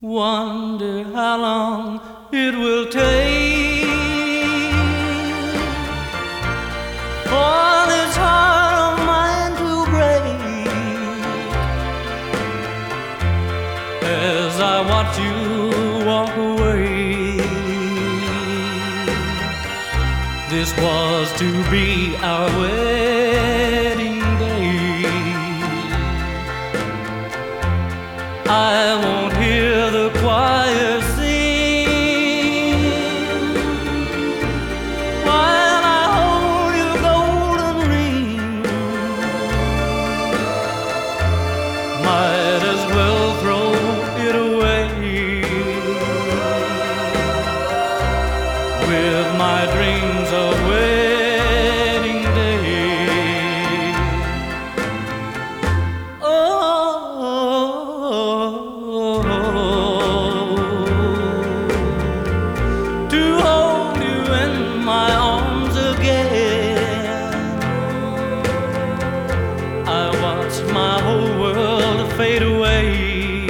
Wonder how long it will take for this heart of mine to break as I watch you walk away. This was to be our wedding day. I won't hear the choir sing while I hold your golden ring. Might as well throw it away with my dreams of wedding day. To hold you in my arms again, I watch my whole world fade away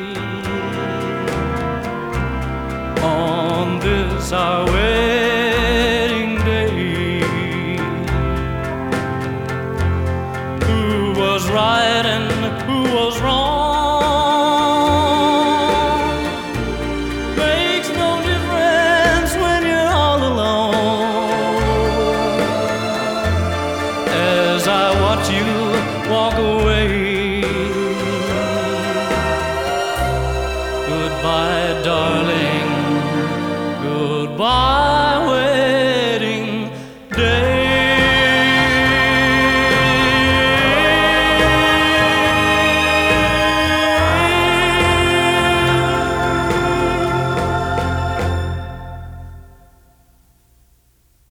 on this our wedding day. Who was right and who was wrong makes no difference when you're all alone. As I watch you walk away, goodbye, darling, goodbye.